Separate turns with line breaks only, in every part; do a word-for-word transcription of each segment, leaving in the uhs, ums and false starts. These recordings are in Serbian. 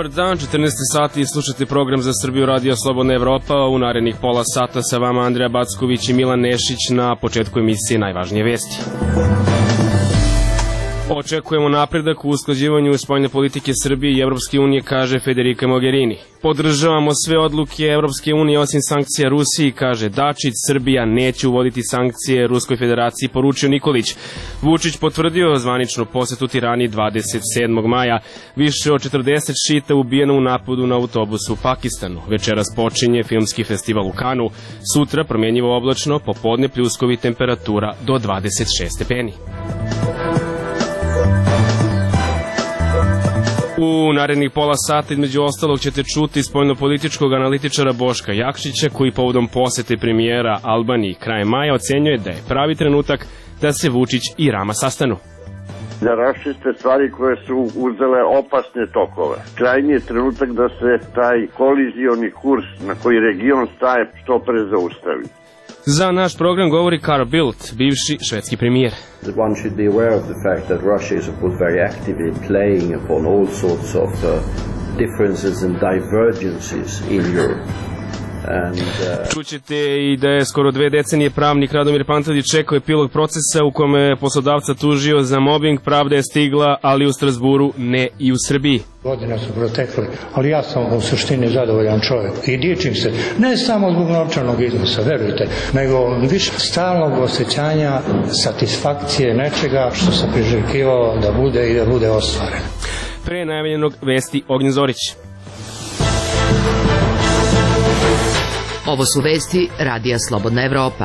Dobar dan, četrnaest sati, slušate program za Srbiju Radio Slobodna Evropa. U narednih pola sata sa vama Andreja Backović i Milan Nešić. Na početku emisije najvažnije vesti. Očekujemo napredak u usklađivanju spoljne politike Srbije i Evropske unije, kaže Federica Mogherini. Podržavamo sve odluke Evropske unije osim sankcija Rusiji, kaže Dačić. Srbija neće uvoditi sankcije Ruskoj federaciji, poručio Nikolić. Vučić potvrdio zvaničnu posetu Tirani dvadeset sedmog maja. Više od četrdeset šita ubijeno u napadu na autobus u Pakistanu. Večeras počinje filmski festival u Kanu. Sutra promjenjivo oblačno, popodne pljuskovi, temperatura do dvadeset šest stepeni. U narednih pola sata između ostalog ćete čuti spoljnopolitičkog analitičara Boška Jakšića, koji povodom posete premijera Albaniji krajem maja ocenjuje da je pravi trenutak da se Vučić i Rama sastanu.
Da raščiste stvari koje su uzele opasne tokove. Krajnji je trenutak da se taj kolizioni kurs na koji region staje što pre zaustavi.
Za naš program govori Carl Bildt, bivši švedski premijer.
One should be aware of the fact that Russia is of course very actively playing upon all sorts of uh, differences and divergences in Europe. And, uh...
Čućete i da je skoro dve decenije pravnik Radomir Pantadić čekao epilog procesa u kome je poslodavca tužio za mobing. Pravda je stigla, ali u Strasburu, ne i u Srbiji.
Godine su protekle, ali ja sam u suštini zadovoljan čovjek i dičim se, ne samo zbog novčanog iznosa, verujte, nego više stalnog osjećanja satisfakcije nečega što sam priželjkivao da bude i da bude ostvaren.
Pre najavljenog vesti Ognjen Zorić.
Ovo su vesti Radija Slobodna Evropa.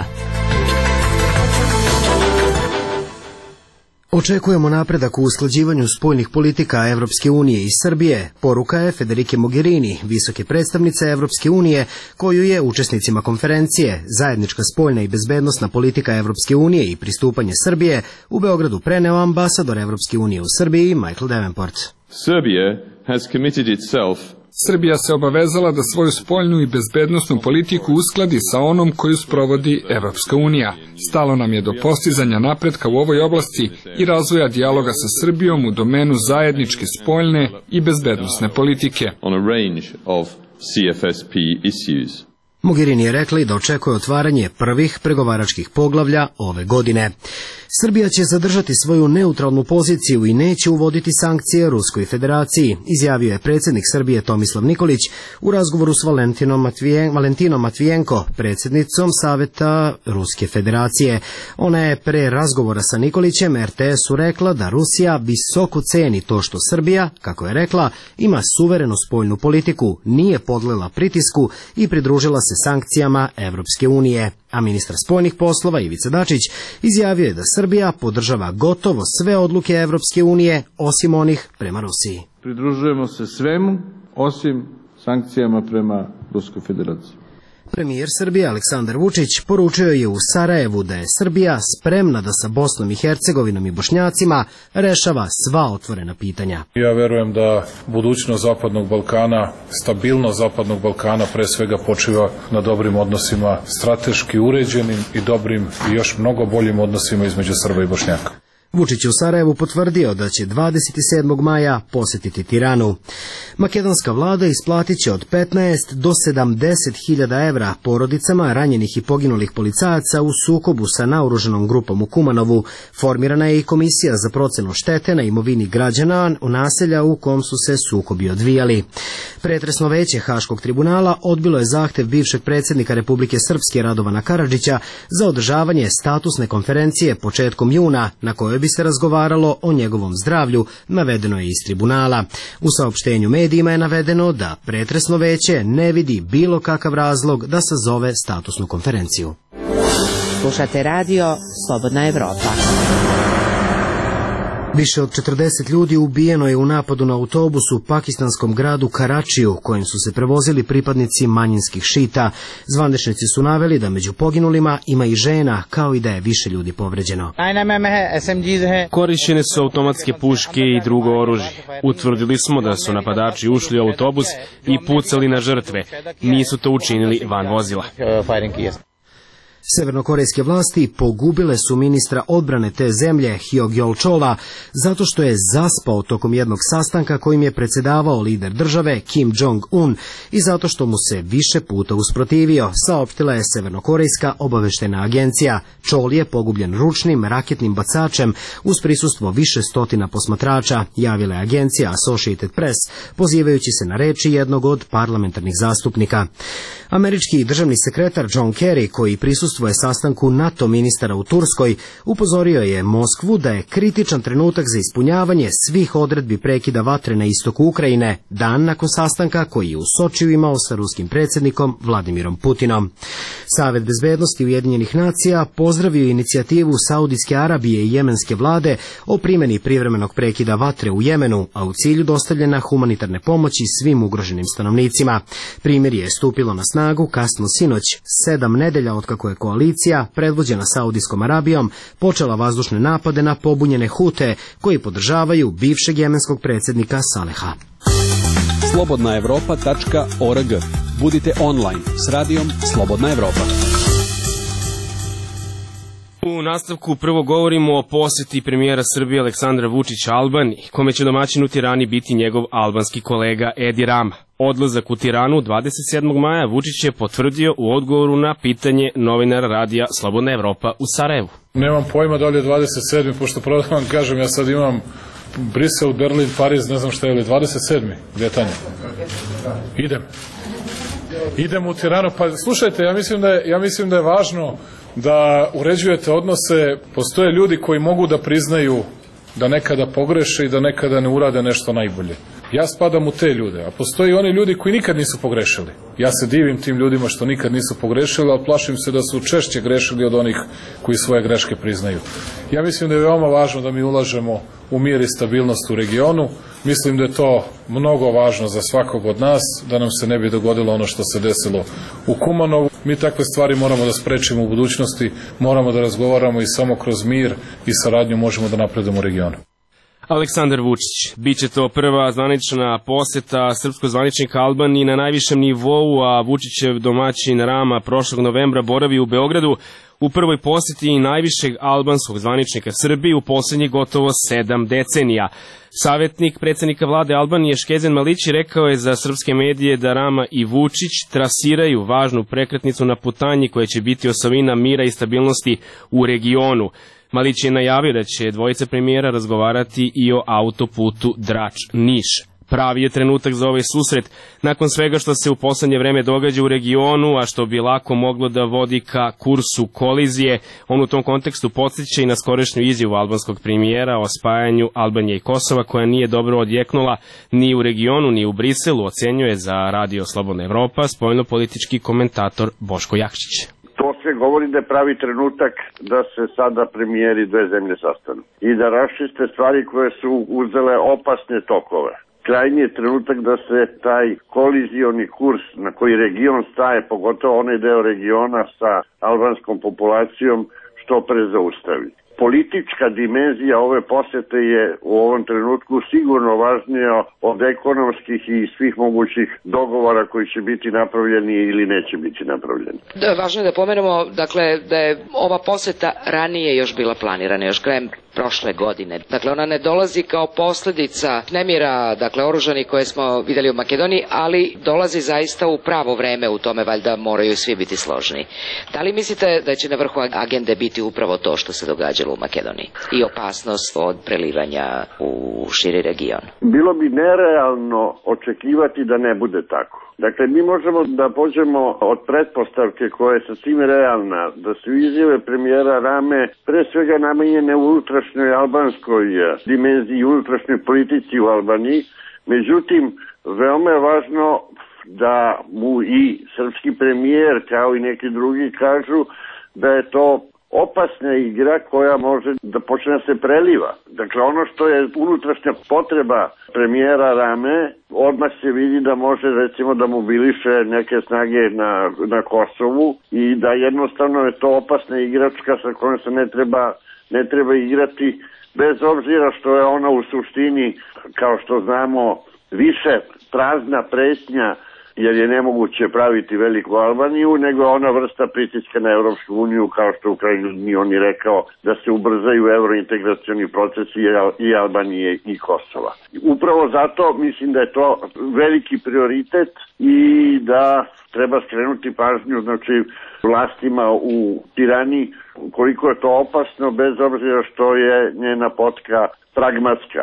Očekujemo napredak u usklađivanju spoljnih politika Evropske unije i Srbije, poruka je Federice Mogherini, visoke predstavnice Evropske unije, koju je učesnicima konferencije Zajednička spoljna i bezbednosna politika Evropske unije i pristupanje Srbije u Beogradu preneo ambasador Evropske unije u Srbiji Michael Davenport.
Serbia has committed itself
Srbija se obavezala da svoju spoljnu i bezbednosnu politiku uskladi sa onom koju sprovodi Evropska unija. Stalo nam je do postizanja napretka u ovoj oblasti i razvoja dijaloga sa Srbijom u domenu zajedničke spoljne i bezbednosne politike.
Mogherini je rekla i da očekuje otvaranje prvih pregovaračkih poglavlja ove godine. Srbija će zadržati svoju neutralnu poziciju i neće uvoditi sankcije Ruskoj federaciji, izjavio je predsjednik Srbije Tomislav Nikolić u razgovoru s Valentinom, Matvijen, Valentinom Matvijenko, predsjednicom Saveta Ruske federacije. Ona je pre razgovora sa Nikolićem er te esu rekla da Rusija visoko ceni to što Srbija, kako je rekla, ima suverenu spoljnu politiku, nije podlela pritisku i pridružila se sankcijama Evropske unije. A ministar spoljnih poslova Ivica Dačić izjavio je da Srbija podržava gotovo sve odluke Evropske unije, osim onih prema Rusiji.
Pridružujemo se svemu, osim sankcijama prema Ruskoj federaciji.
Premijer Srbije Aleksandar Vučić poručio je u Sarajevu da je Srbija spremna da sa Bosnom i Hercegovinom i Bošnjacima rešava sva otvorena pitanja.
Ja verujem da budućnost Zapadnog Balkana, stabilnost Zapadnog Balkana pre svega počiva na dobrim odnosima, strateški uređenim i dobrim i još mnogo boljim odnosima između Srba i Bošnjaka.
Vučić u Sarajevu potvrdio da će dvadeset sedmog maja posjetiti Tiranu. Makedonska vlada isplatit će od petnaest do sedamdeset hiljada evra porodicama ranjenih i poginulih policajaca u sukobu sa naoružanom grupom u Kumanovu. Formirana je i komisija za procenu štete na imovini građana u naselja u kom su se sukobi odvijali. Pretresno veće Haškog tribunala odbilo je zahtev bivšeg predsjednika Republike Srpske Radovana Karadžića za održavanje statusne konferencije početkom juna, na kojoj bi se razgovaralo o njegovom zdravlju, navedeno je iz tribunala. U saopštenju medijima je navedeno da pretresno veće ne vidi bilo kakav razlog da sazove statusnu konferenciju.
Slušate radio Slobodna Evropa.
Više od četrdeset ljudi ubijeno je u napadu na autobus u pakistanskom gradu Karačiju, kojim su se prevozili pripadnici manjinskih šita. Zvaničnici su naveli da među poginulima ima i žena, kao i da je više ljudi povređeno.
Korišćene su automatske puške i drugo oružje. Utvrdili smo da su napadači ušli u autobus i pucali na žrtve. Nisu to učinili van vozila.
Severnokorejske vlasti pogubile su ministra odbrane te zemlje Hyo Gyol-chola zato što je zaspao tokom jednog sastanka kojim je predsjedavao lider države Kim Jong-un i zato što mu se više puta usprotivio, saopštila je Severnokorejska obaveštajna agencija. Chol je pogubljen ručnim raketnim bacačem uz prisustvo više stotina posmatrača, javila je agencija Associated Press, pozivajući se na reči jednog od parlamentarnih zastupnika. Američki državni sekretar John Kerry, koji prisustvuje sastanku NATO ministara u Turskoj, upozorio je Moskvu da je kritičan trenutak za ispunjavanje svih odredbi prekida vatre na istoku Ukrajine, dan nakon sastanka koji je u Sočiju imao sa ruskim predsjednikom Vladimirom Putinom. Savet bezbednosti Ujedinjenih nacija pozdravio inicijativu Saudijske Arabije i jemenske vlade o primjeni privremenog prekida vatre u Jemenu, a u cilju dostavljena humanitarne pomoći svim ugroženim stanovnicima. Primirje je stupilo na snagu kasno sinoć, sedam nedelja otkako je koalicija, predvođena Saudijskom Arabijom, počela vazdušne napade na pobunjene Hute, koji podržavaju bivšeg jemenskog predsjednika Saleha.
slobodna evropa tačka org. Budite online s radijom Slobodna Evropa.
U nastavku prvo govorimo o posjeti premijera Srbije Aleksandra Vučića Albaniji, kome će domaćin u Tirani biti njegov albanski kolega Edi Rama. Odlazak u Tiranu dvadeset sedmog maja Vučić je potvrdio u odgovoru na pitanje novinara radija Slobodna Evropa u Sarajevu.
Nemam pojma da li je dvadeset sedmi pošto pravo da vam kažem, ja sad imam Brisel, Berlin, Pariz, ne znam šta je li, dvadeset sedmi Gdje je Tanja? Idem. Idem u Tiranu, pa slušajte, ja mislim da je, ja mislim da je važno da uređujete odnose. Postoje ljudi koji mogu da priznaju da nekada pogreše i da nekada ne urade nešto najbolje. Ja spadam u te ljude, a postoji oni ljudi koji nikad nisu pogrešili. Ja se divim tim ljudima što nikad nisu pogrešili, ali plašim se da su češće grešili od onih koji svoje greške priznaju. Ja mislim da je veoma važno da mi ulažemo u mir i stabilnost u regionu. Mislim da je to mnogo važno za svakog od nas, da nam se ne bi dogodilo ono što se desilo u Kumanovu. Mi takve stvari moramo da sprečimo u budućnosti, moramo da razgovaramo i samo kroz mir i saradnju možemo da napredujemo u regionu.
Aleksandar Vučić. Biće to prva zvanična posjeta srpskog zvaničnika Albaniji na najvišem nivou, a Vučićev domaćin Rama prošlog novembra boravi u Beogradu u prvoj posjeti najvišeg albanskog zvaničnika Srbiji u posljednjih gotovo sedam decenija. Savjetnik predsjednika vlade Albanije Škezen Malići rekao je za srpske medije da Rama i Vučić trasiraju važnu prekretnicu na putanji koja će biti osovina mira i stabilnosti u regionu. Malić je najavio da će dvojica premijera razgovarati i o autoputu Drač-Niš. Pravi je trenutak za ovaj susret nakon svega što se u poslednje vreme događa u regionu, a što bi lako moglo da vodi ka kursu kolizije. On u tom kontekstu podsjeća i na skorešnju izjavu albanskog premijera o spajanju Albanije i Kosova, koja nije dobro odjeknula ni u regionu ni u Briselu, ocenjuje za Radio Slobodna Evropa spoljnopolitički komentator Boško Jakšić.
To sve govori da je pravi trenutak da se sada premijeri dve zemlje sastanu i da raščiste stvari koje su uzele opasne tokove. Krajnji je trenutak da se taj kolizioni kurs na koji region staje, pogotovo onaj deo regiona sa albanskom populacijom, što pre zaustavi. Politička dimenzija ove posete je u ovom trenutku sigurno važnija od ekonomskih i svih mogućih dogovora koji će biti napravljeni ili neće biti napravljeni.
Da, važno je da pomenemo, dakle, da je ova poseta ranije još bila planirana, još krajem prošle godine. Dakle, ona ne dolazi kao posljedica nemira, dakle, oružani koje smo vidjeli u Makedoniji, ali dolazi zaista u pravo vreme, u tome valjda moraju svi biti složni. Da li mislite da će na vrhu agende biti upravo to što se događalo u Makedoniji i opasnost od prelivanja u širi region?
Bilo bi nerealno očekivati da ne bude tako. Dakle, mi možemo da pođemo od pretpostavke koja je sasvim realna, da su izjave premijera Rame pre svega namenjene u unutrašnjoj albanskoj dimenziji, unutrašnjoj politici u Albaniji. Međutim, veoma je važno da mu i srpski premijer, kao i neki drugi, kažu da je to opasna igra koja može da počne da se preliva. Dakle, ono što je unutrašnja potreba premijera Rame, odmah se vidi da može, recimo, da mobiliše neke snage na, na Kosovu i da jednostavno je to opasna igračka sa kojom se ne treba, ne treba igrati, bez obzira što je ona u suštini, kao što znamo, više prazna pretnja jer je nemoguće praviti veliku Albaniju, nego ona vrsta pritiska na Evropsku uniju, kao što u krajnjoj liniji on je rekao da se ubrzaju eurointegracioni procesi i Albanije i Kosova. Upravo zato mislim da je to veliki prioritet i da treba skrenuti pažnju, znači, vlastima u Tirani, koliko je to opasno, bez obzira što je njena potka pragmatska.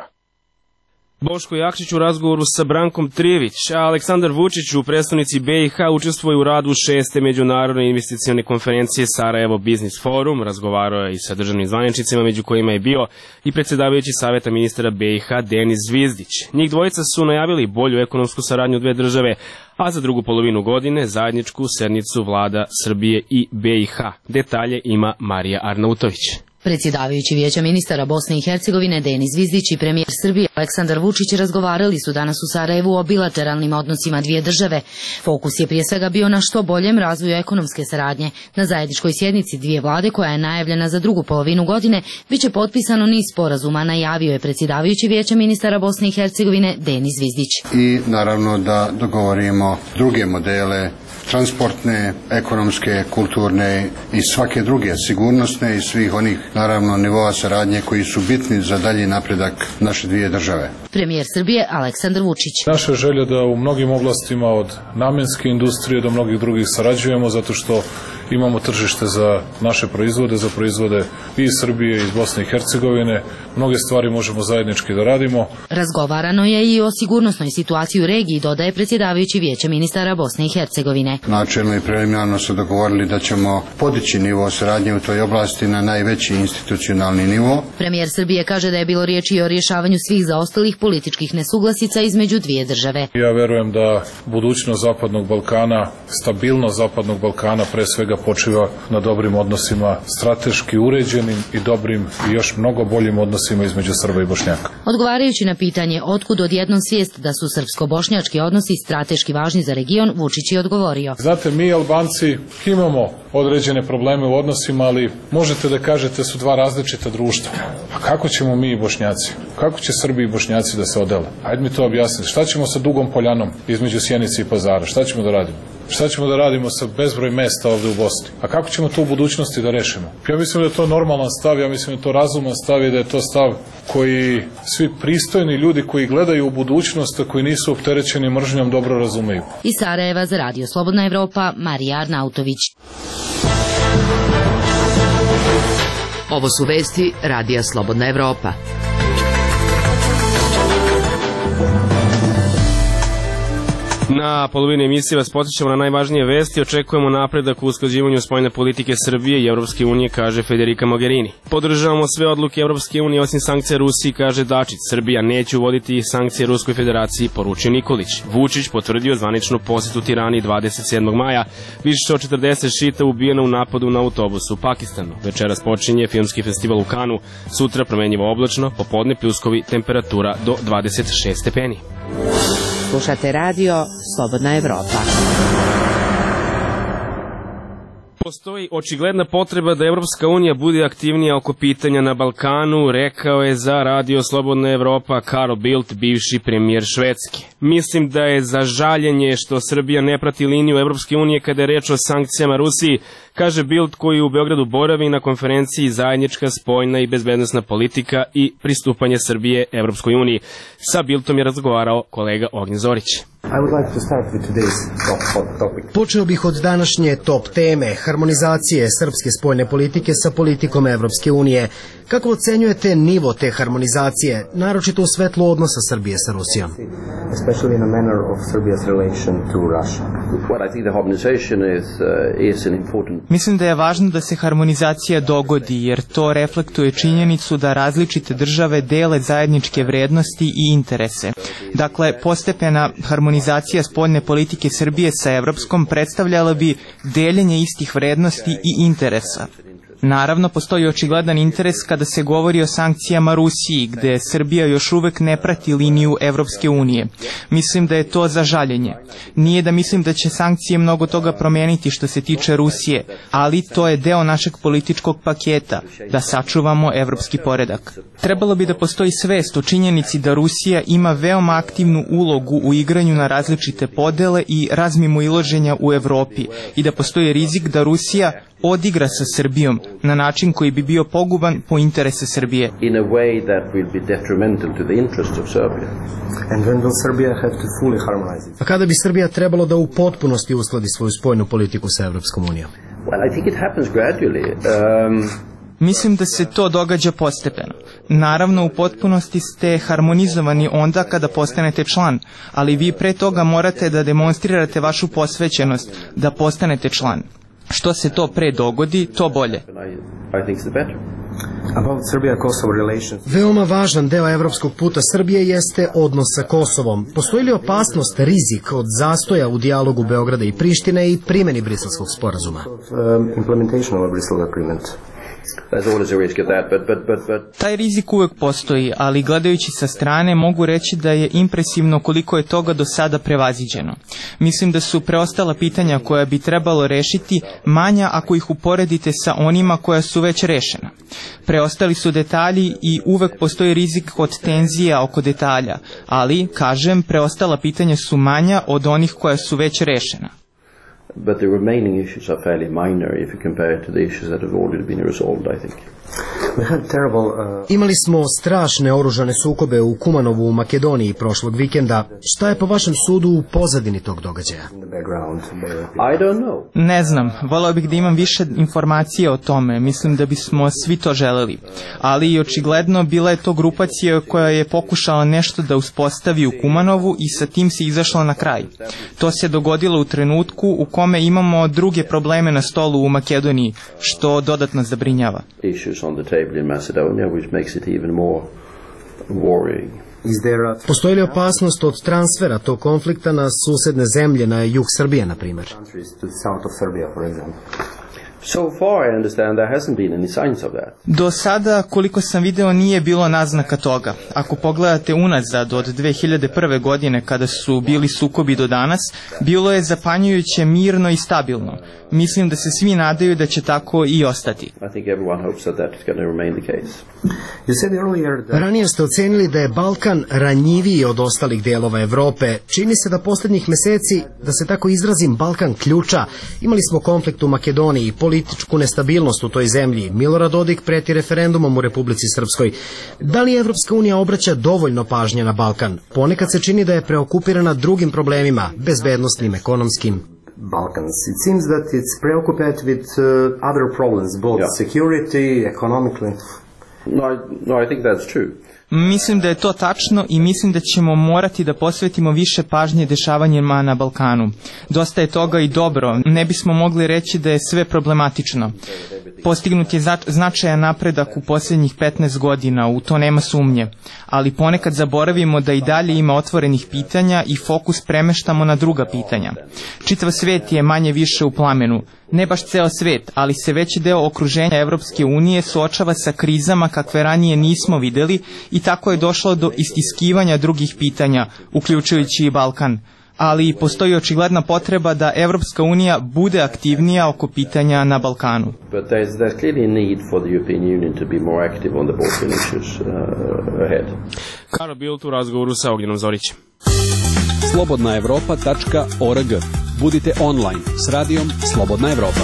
Boško Jakšić u razgovoru sa Brankom Trivić, a Aleksandar Vučić u predstavnici B i H učestvuje u radu šeste međunarodne investicione konferencije Sarajevo Business Forum, razgovarao je i sa državnim zvaničnicima, među kojima je bio i predsjedavajući saveta ministra B i H Denis Zvizdić. Njih dvojica su najavili bolju ekonomsku saradnju dve države, a za drugu polovinu godine zajedničku sednicu vlada Srbije i B i H. Detalje ima Marija Arnautović.
Predsjedavajući Vijeća ministara Bosne i Hercegovine Denis Zvizdić i premijer Srbije Aleksandar Vučić razgovarali su danas u Sarajevu o bilateralnim odnosima dvije države. Fokus je prije svega bio na što boljem razvoju ekonomske saradnje. Na zajedničkoj sjednici dvije vlade, koja je najavljena za drugu polovinu godine, biće potpisano niz sporazuma, najavio je predsjedavajući Vijeća ministara Bosne i Hercegovine Denis Zvizdić.
I naravno da dogovorimo druge modele transportne, ekonomske, kulturne i svake druge, sigurnosne i svih onih, naravno, nivoa saradnje koji su bitni za dalji napredak naše dvije države.
Premijer Srbije Aleksandar Vučić.
Naša želja da u mnogim oblastima od namenske industrije do mnogih drugih sarađujemo, zato što imamo tržište za naše proizvode, za proizvode i iz Srbije i iz Bosne i Hercegovine. Mnoge stvari možemo zajednički da radimo.
Razgovarano je i o sigurnosnoj situaciji u regiji, dodaje predsjedavajući Vijeća ministara Bosne i Hercegovine.
Načelno i preliminarno su dogovorili da ćemo podići nivo saradnje u toj oblasti na najveći institucionalni nivo.
Premijer Srbije kaže da je bilo riječi o rješavanju svih zaostalih političkih nesuglasica između dvije države.
Ja verujem da budućnost Zapadnog Balkana, stabilnost Zapadnog Balkana pre svega počiva na dobrim odnosima, strateški uređenim i dobrim i još mnogo boljim odnosima između Srba i Bošnjaka.
Odgovarajući na pitanje otkud odjednom svijest da su srpsko-bošnjački odnosi strateški važni za region, Vučić je odgovorio.
Znate, mi Albanci imamo određene probleme u odnosima, ali možete da kažete su dva različita društva. A kako ćemo mi i Bošnjaci? Kako će Srbi i Bošnjaci da se odele? Ajde mi to objasniti. Šta ćemo sa Dugom Poljanom između Sjenice i Pazara? Šta ćemo da radimo? Šta ćemo da radimo sa bezbroj mesta ovde u Bosni? A kako ćemo to u budućnosti da rešimo? Ja mislim da je to normalan stav, ja mislim da je to razuman stav i da je to stav koji svi pristojni ljudi koji gledaju u budućnost, a koji nisu opterećeni mržnjom, dobro razumeju.
Iz Sarajeva za Radio Slobodna Evropa, Marija Arnautović.
Ovo su vesti Radija Slobodna Evropa.
Na polovini emisije vas podsjećamo na najvažnije vesti. Očekujemo napredak u usklađivanju spoljne politike Srbije i Evropske unije, kaže Federica Mogherini. Podržavamo sve odluke Evropske unije osim sankcija Rusiji, kaže Dačić. Srbija neće uvoditi sankcije Ruskoj federaciji, poručio Nikolić. Vučić potvrdio zvaničnu posjetu Tirani dvadeset sedmog maja. Više od četrdeset šita ubijeno u napadu na autobus u Pakistanu. Večeras počinje filmski festival u Kanu. Sutra promenjivo oblačno, popodne pljuskovi, temperatura do dvadeset šest stepeni.
Slušate radio Slobodna Evropa.
Postoji očigledna potreba da Evropska unija bude aktivnija oko pitanja na Balkanu, rekao je za Radio Slobodna Evropa Carl Bildt, bivši premijer Švedske. Mislim da je za žaljenje što Srbija ne prati liniju Evropske unije kada je reč o sankcijama Rusiji, kaže Bildt, koji u Beogradu boravi na konferenciji Zajednička spoljna i bezbednosna politika i pristupanje Srbije Evropskoj uniji. Sa Bildtom je razgovarao kolega Ognjen Zorić.
Počeo bih od današnje top teme, harmonizacije srpske spoljne politike sa politikom Evropske unije. Kako ocenjujete nivo te harmonizacije, naročito u svetlu odnosa Srbije sa Rusijom?
Mislim da je važno da se harmonizacija dogodi, jer to reflektuje činjenicu da različite države dele zajedničke vrednosti i interese. Dakle, postepena harmonizacija spoljne politike Srbije sa evropskom predstavljala bi deljenje istih vrednosti i interesa. Naravno, postoji očigledan interes kada se govori o sankcijama Rusiji, gde Srbija još uvek ne prati liniju Evropske unije. Mislim da je to za žaljenje. Nije da mislim da će sankcije mnogo toga promijeniti što se tiče Rusije, ali to je deo našeg političkog paketa, da sačuvamo evropski poredak. Trebalo bi da postoji svest o činjenici da Rusija ima veoma aktivnu ulogu u igranju na različite podele i razmimoilaženja u Evropi i da postoji rizik da Rusija odigra sa Srbijom na način koji bi bio poguban po interese Srbije.
In a way that will be detrimental to the interests of Serbia.
And when will Serbia have to fully harmonize it?
A kada bi Srbija trebalo da u potpunosti uskladi svoju spoljnu politiku sa Evropskom unijom?
Well, I think it happens gradually. Um...
Mislim da se to događa postepeno. Naravno, u potpunosti ste harmonizovani onda kada postanete član, ali vi pre toga morate da demonstrirate vašu posvećenost da postanete član. Što se to pre dogodi, to bolje.
Veoma važan deo evropskog puta Srbije jeste odnos sa Kosovom. Postoji li opasnost, rizik od zastoja u dijalogu Beograda i Prištine i primjeni Briselskog sporazuma?
Taj rizik uvek postoji, ali gledajući sa strane mogu reći da je impresivno koliko je toga do sada prevaziđeno. Mislim da su preostala pitanja koja bi trebalo rešiti manja ako ih uporedite sa onima koja su već rešena. Preostali su detalji i uvek postoji rizik od tenzija oko detalja, ali, kažem, preostala pitanja su manja od onih koja su već rešena.
But the remaining issues are fairly minor if you compare it to the issues that have already been resolved, I think.
Imali smo strašne oružane sukobe u Kumanovu u Makedoniji prošlog vikenda. Šta je po vašem sudu u pozadini tog događaja?
I don't know.
Ne znam, voleo bih da imam više informacije o tome, mislim da bismo svi to želeli. Ali i očigledno bila je to grupacija koja je pokušala nešto da uspostavi u Kumanovu i sa tim se izašla na kraj. To se dogodilo u trenutku u kome imamo druge probleme na stolu u Makedoniji, što dodatno zabrinjava.
On the table in Macedonia, which makes it even more worrying.
Postoji li opasnost od transfera tog konflikta na susedne zemlje, na jug Srbije, na primjer?
So far, I understand there hasn't been any signs of that.
Do sada, koliko sam video, nije bilo naznaka toga. Ako pogledate unazad od dve hiljade prve. godine kada su bili sukobi do danas, bilo je zapanjujuće mirno i stabilno. Mislim da se svi nadaju da će tako i ostati.
I think everyone hopes that that is going to remain the case.
Ranije ste ocenili da je Balkan ranjiviji od ostalih dijelova Evrope. Čini se da posljednjih meseci, da se tako izrazim, Balkan ključa. Imali smo konflikt u Makedoniji, političku nestabilnost u toj zemlji. Milorad Dodik preti referendumom u Republici Srpskoj. Da li Evropska unija obraća dovoljno pažnje na Balkan? Ponekad se čini da je preokupirana drugim problemima, bezbednosnim, ekonomskim.
Balkans. It seems that it's preoccupied with uh, other problems, both yeah. security, economically.
No, I, no, I think that's true.
Mislim da je to tačno i mislim da ćemo morati da posvetimo više pažnje dešavanjima na Balkanu. Dosta je toga i dobro, ne bismo mogli reći da je sve problematično. Postignut je značajan napredak u posljednjih petnaest godina, u to nema sumnje, ali ponekad zaboravimo da i dalje ima otvorenih pitanja i fokus premeštamo na druga pitanja. Čitav svet je manje više u plamenu. Ne baš ceo svet, ali se veći deo okruženja Evropske unije suočava sa krizama kakve ranije nismo videli i tako je došlo do istiskivanja drugih pitanja, uključujući i Balkan. Ali postoji očigledna potreba da Evropska unija bude aktivnija oko pitanja na Balkanu.
But there's, there's clearly a need for the European Union to be more active on the Balkan issues uh, ahead.
Karo Bilt u razgovoru sa Ognjenom Zorićem.
slobodna evropa tačka org. Budite online s radijom Slobodna Evropa.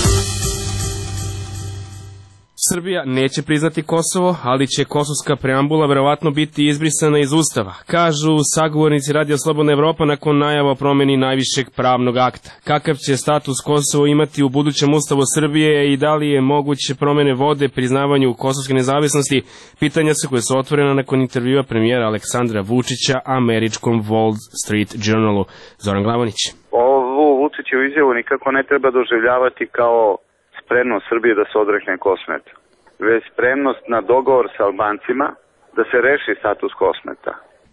Srbija neće priznati Kosovo, ali će kosovska preambula verovatno biti izbrisana iz Ustava, kažu sagovornici Radija Slobodna Evropa nakon najava o promeni najvišeg pravnog akta. Kakav će status Kosovo imati u budućem Ustavu Srbije i da li je moguće promene vode priznavanju kosovske nezavisnosti, pitanja su koje su otvorena nakon intervjua premijera Aleksandra Vučića američkom Wall Street Journalu. Zoran Glavanić.
Ovu Vučićevu izjavu nikako ne treba doživljavati kao spremnost Srbije da se odrekne Kosmeta, već spremnost na dogovor sa Albancima da se reši status Kosmeta.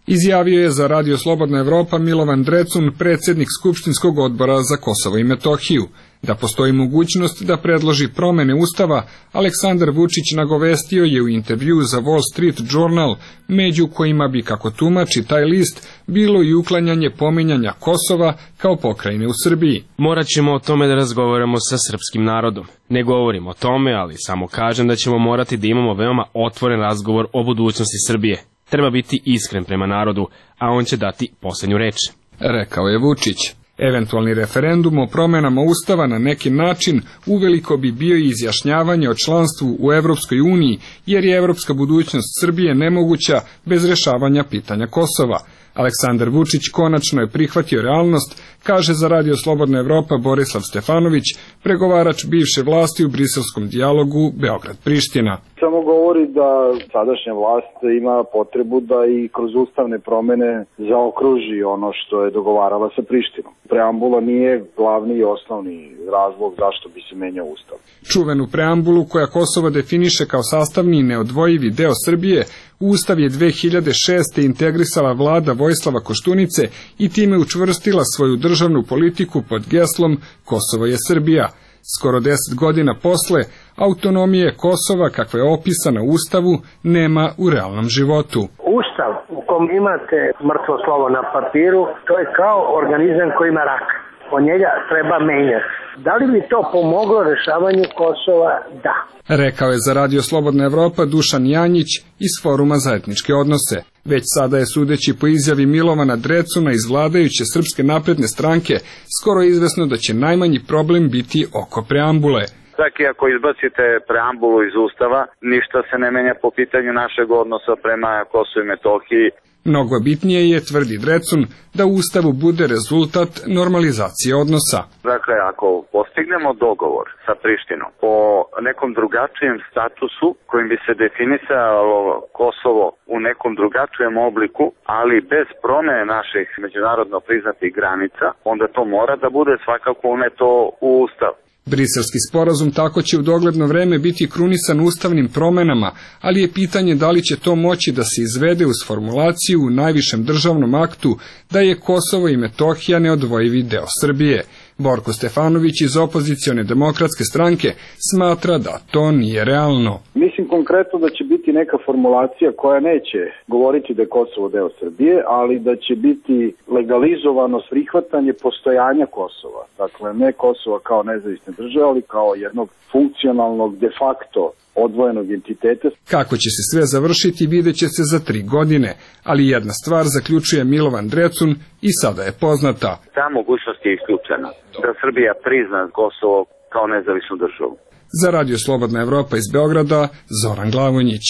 Izjavio je za Radio Slobodna Evropa Milovan Drecun, predsjednik Skupštinskog odbora za Kosovo i Metohiju. Da postoji mogućnost da predloži promene Ustava, Aleksandar Vučić nagovestio je u intervju za Wall Street Journal, među kojima bi, kako tumači taj list, bilo i uklanjanje pominjanja Kosova kao pokrajine u Srbiji.
Morat ćemo o tome da razgovaramo sa srpskim narodom. Ne govorim o tome, ali samo kažem da ćemo morati da imamo veoma otvoren razgovor o budućnosti Srbije. Treba biti iskren prema narodu, a on će dati posljednju reč,
rekao je Vučić. Eventualni referendum o promenama Ustava na neki način uveliko bi bio i izjašnjavanje o članstvu u Evropskoj uniji, jer je evropska budućnost Srbije nemoguća bez rešavanja pitanja Kosova. Aleksandar Vučić konačno je prihvatio realnost, kaže za Radio Slobodna Evropa Borislav Stefanović, pregovarač bivše vlasti u briselskom dijalogu Beograd-Priština.
Samo govori da sadašnja vlast ima potrebu da i kroz ustavne promene zaokruži ono što je dogovarala sa Prištinom. Preambula nije glavni i osnovni razlog zašto bi se menjao ustav.
Čuvenu preambulu koja Kosovo definiše kao sastavni i neodvojivi deo Srbije, Ustav je dve hiljade šeste. integrisala vlada Vojislava Koštunice i time učvrstila svoju državnu politiku pod geslom Kosovo je Srbija. Skoro deset godina posle, autonomije Kosova, kakva je opisana u Ustavu, nema u realnom životu.
Ustav u kom imate mrtvo slovo na papiru, to je kao organizam koji ima rak. O njega treba menjati. Da li bi to pomoglo rešavanju Kosova? Da.
Rekao je za Radio Slobodna Evropa Dušan Janjić iz Foruma za etničke odnose. Već sada je, sudeći po izjavi Milovana Drecuna iz vladajuće Srpske napredne stranke, skoro izvesno da će najmanji problem biti oko preambule.
Čak i ako izbacite preambulu iz Ustava, ništa se ne menja po pitanju našeg odnosa prema Kosovu i Metohiji.
Mnogo bitnije je, tvrdi Drecun, da u Ustavu bude rezultat normalizacije odnosa.
Dakle, ako postignemo dogovor sa Prištinom o nekom drugačijem statusu kojim bi se definisalo Kosovo u nekom drugačijem obliku, ali bez promene naših međunarodno priznatih granica, onda to mora da bude svakako uneto u Ustav.
Briselski sporazum tako će u dogledno vreme biti krunisan ustavnim promenama, ali je pitanje da li će to moći da se izvede uz formulaciju u najvišem državnom aktu da je Kosovo i Metohija neodvojivi deo Srbije. Borko Stefanović iz opozicione demokratske stranke smatra da to nije realno.
Mislim konkretno da će biti neka formulacija koja neće govoriti da je Kosovo deo Srbije, ali da će biti legalizovano prihvatanje postojanja Kosova. Dakle, ne Kosova kao nezavisne države, ali kao jednog funkcionalnog de facto odvojenog entiteta.
Kako će se sve završiti, vidjet će se za tri godine, ali jedna stvar, zaključuje Milovan Drecun, i sada je poznata.
Ta mogućnost je isključena, da Srbija prizna Kosovo kao nezavisnu državu.
Za Radio Slobodna Evropa iz Beograda, Zoran Glavonjić.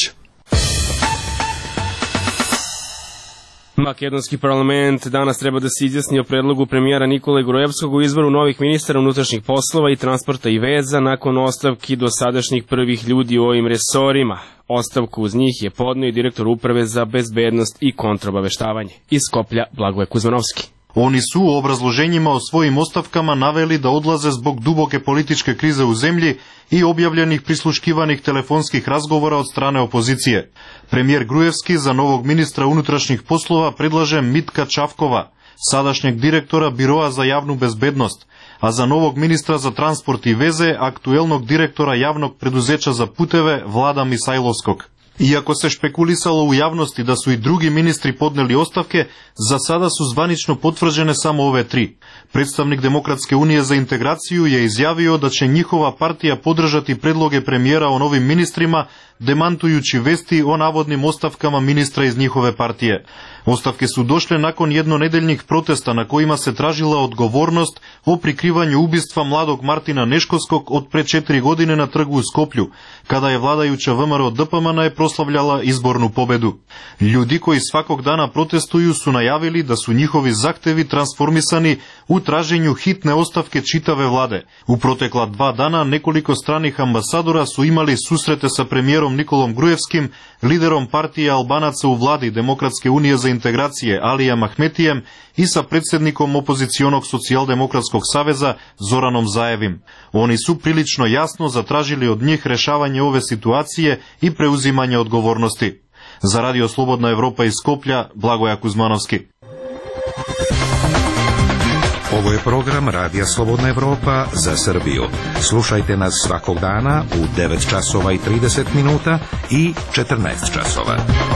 Makedonski parlament danas treba da se izjasni o predlogu premijera Nikole Gruevskog u izboru novih ministara unutrašnjih poslova i transporta i veza nakon ostavki dosadašnjih prvih ljudi u ovim resorima. Ostavku uz njih je podneo i direktor uprave za bezbednost i kontraobaveštavanje. Iz Skoplja Blagoje Kuzmanovski.
Oni su u obrazloženjima o svojim ostavkama naveli da odlaze zbog duboke političke krize u zemlji i objavljenih prisluškivanih telefonskih razgovora od strane opozicije. Premijer Gruevski za novog ministra unutrašnjih poslova predlaže Mitka Čavkova, sadašnjeg direktora Biroa za javnu bezbednost, a za novog ministra za transport i veze aktuelnog direktora javnog preduzeća za puteve Vlada Misajlovskog. Iako se špekulisalo u javnosti da su i drugi ministri podneli ostavke, za sada su zvanično potvrđene samo ove tri. Predstavnik Demokratske unije za integraciju je izjavio da će njihova partija podržati predloge premijera o novim ministrima, demantujući vesti o navodnim ostavkama ministra iz njihove partije. Ostavke su došle nakon jednonedeljnih protesta na kojima se tražila odgovornost o prikrivanju ubistva mladog Martina Neškovskog od pre četiri godine na trgu u Skoplju, kada je vladajuća V M R O D P M N je proslavljala izbornu pobedu. Ljudi koji svakog dana protestuju su najavili da su njihovi zahtevi transformisani u traženju hitne ostavke čitave vlade. U protekla dva dana nekoliko stranih ambasadora su imali susrete sa premijerom Nikolom Gruevskim, liderom partije Albanaca u vladi Demokratske unije za integracije Alijem Ahmetijem i sa predsjednikom opozicionog socijaldemokratskog saveza Zoranom Zajevim. Oni su prilično jasno zatražili od njih rešavanje ove situacije i preuzimanje odgovornosti. Za Radio Slobodna Evropa iz Skoplja, Blagoja Kuzmanovski.
Ovo je program Radija Slobodna Evropa za Srbiju. Slušajte nas svakog dana u devet časova i trideset minuta i četrnaest časova.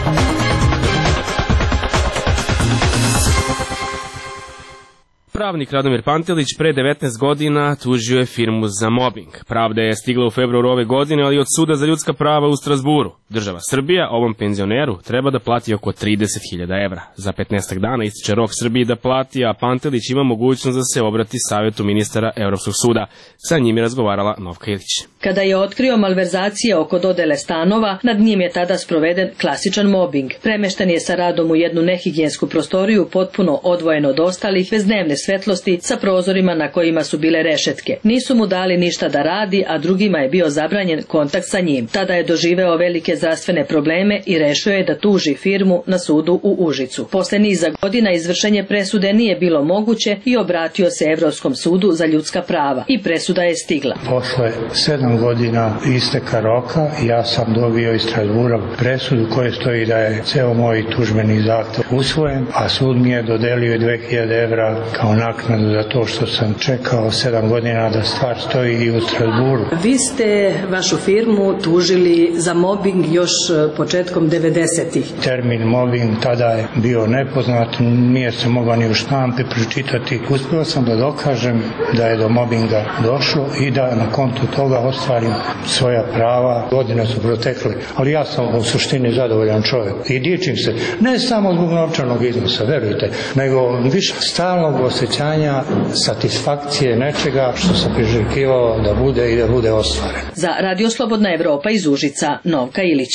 Pravnik Radomir Pantelić pre devetnaest godina tužio je firmu za mobing. Pravda je stigla u februaru ove godine, ali od Suda za ljudska prava u Strazburu. Država Srbija ovom penzioneru treba da plati oko trideset hiljada evra. Za petnaest dana ističe rok Srbiji da plati, a Pantelić ima mogućnost da se obrati savjetu ministara Evropskog suda. Sa njim je razgovarala Novka Ilić.
Kada je otkrio malverzacije oko dodele stanova, nad njim je tada sproveden klasičan mobing. Premešten je sa radom u jednu nehigijensku prostoriju potpuno odvojeno od ostalih, bez dnevne svetlosti, sa prozorima na kojima su bile rešetke. Nisu mu dali ništa da radi, a drugima je bio zabranjen kontakt sa njim. Tada je doživeo velike zdravstvene probleme i rešio je da tuži firmu na sudu u Užicu. Posle niza godina izvršenje presude nije bilo moguće i obratio se Evropskom sudu za ljudska prava i presuda je stigla.
Posle sedam godina isteka roka ja sam dobio iz Strazbura presudu koje stoji da je ceo moj tužbeni zahtev usvojen, a sud mi je dodelio dve hiljade evra kao naknadu za to što sam čekao sedam godina da stvar stoji i u Strazburu.
Vi ste vašu firmu tužili za mobing još početkom devedesetih.
Termin mobing tada je bio nepoznat, nije se mogao ni u štampi pročitati. Uspio sam da dokažem da je do mobinga došlo i da na kontu toga ostvarim svoja prava. Godine su protekle, ali ja sam u suštini zadovoljan čovjek i dičim se, ne samo zbog novčanog iznosa, verujte, nego više stalnog osjećanja satisfakcije nečega što sam priželjkivao da bude i da bude ostvaren.
Za Radio Slobodna Evropa iz Užica, Novka Ilić.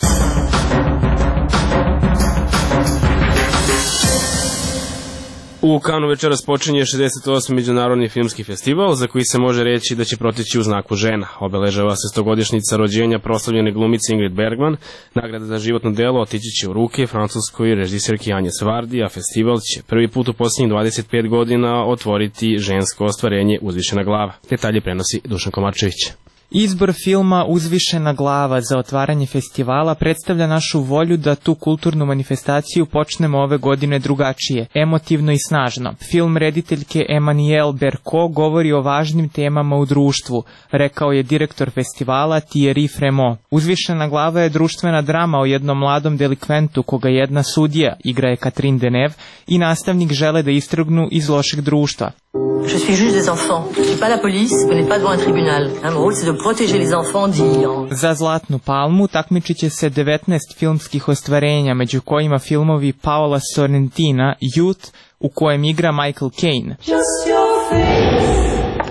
U Kanu večeras počinje šezdeset osmi međunarodni filmski festival, za koji se može reći da će proteći u znaku žena. Obeležava se stogodišnjica rođenja proslavljene glumice Ingrid Bergman. Nagrada za životno delo otići će u ruke francuskoj režiserki Anje Svardi, a festival će prvi put u posljednjih dvadeset pet godina otvoriti žensko ostvarenje Uzvišena glava. Detalje prenosi Dušan Komarčević.
Izbor filma Uzvišena glava za otvaranje festivala predstavlja našu volju da tu kulturnu manifestaciju počnemo ove godine drugačije, emotivno i snažno. Film rediteljke Emmanuelle Berco govori o važnim temama u društvu, rekao je direktor festivala Thierry Fremont. Uzvišena glava je društvena drama o jednom mladom delikventu koga jedna sudija, igra je Catherine Deneuve, i nastavnik žele da istrgnu iz lošeg društva.
Je suis juge des enfants. Je suis pas la police, vous n'êtes pas devant un tribunal. Mon rôle, c'est de protéger les enfants dit...
Za Zlatnu palmu takmičit će se devetnaest filmskih ostvarenja, među kojima filmovi Paola Sorrentina, Youth, u kojem igra Michael Caine. Just your face.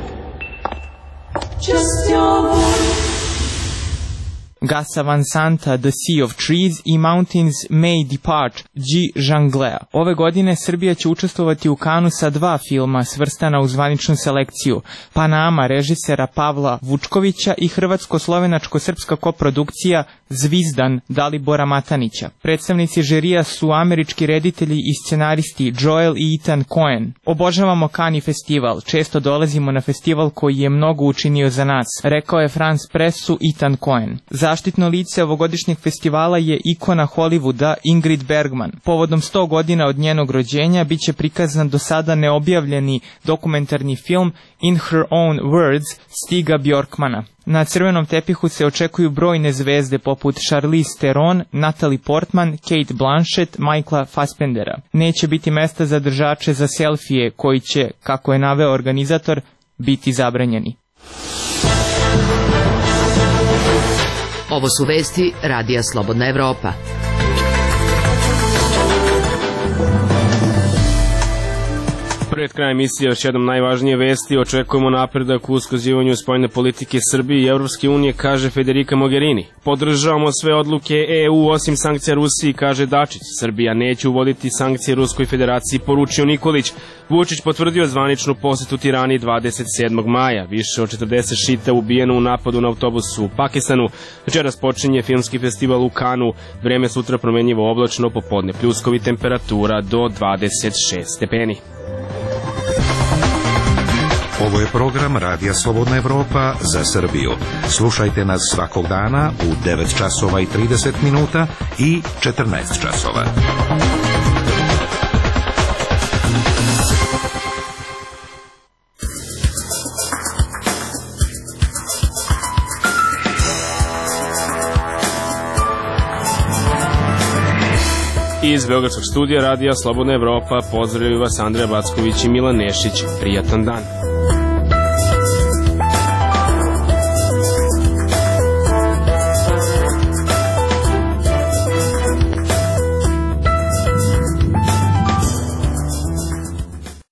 Just your voice. Gasa Van Santa, The Sea of Trees i Mountains May Depart, G. Janglea. Ove godine Srbija će učestvovati u Kanu sa dva filma svrstana u zvaničnu selekciju. Panama režisera Pavla Vučkovića i hrvatsko-slovenačko-srpska koprodukcija Zvizdan Dalibora Matanića. Predstavnici žirija su američki reditelji i scenaristi Joel i Ethan Coen. Obožavamo Kani festival, često dolazimo na festival koji je mnogo učinio za nas, rekao je France Pressu Ethan Coen. Zaštitno lice ovogodišnjeg festivala je ikona Hollywooda Ingrid Bergman. Povodom sto godina od njenog rođenja bit će prikazan do sada neobjavljeni dokumentarni film In Her Own Words Stiga Bjorkmana. Na crvenom tepihu se očekuju brojne zvezde poput Charlize Theron, Natalie Portman, Kate Blanchett, Michaela Fassbendera. Neće biti mesta za držače za selfije koji će, kako je naveo organizator, biti zabranjeni.
Ovo su vesti Radija Slobodna Evropa.
Pred krajem emisije još jednom najvažnije vesti. Očekujemo napredak u usklađivanju spoljne politike Srbije i Evropske unije, kaže Federica Mogherini. Podržavamo sve odluke E U osim sankcija Rusiji, kaže Dačić. Srbija neće uvoditi sankcije Ruskoj federaciji, poručio Nikolić. Vučić potvrdio zvaničnu posetu Tirani dvadeset sedmog maja. Više od četrdeset šita ubijeno u napadu na autobusu u Pakistanu. Večeras počinje filmski festival u Kanu. Vreme sutra promenjivo oblačno, popodne pljuskovi, temperatura do dvadeset šest stepeni.
Ovo je program Radija Slobodna Evropa za Srbiju. Slušajte nas svakog dana u devet časova i trideset minuta i četrnaest časova.
Iz Beogradskog studija Radija Slobodna Evropa pozdravljaju vas Andreja Backović i Milan Nešić. Prijatan dan.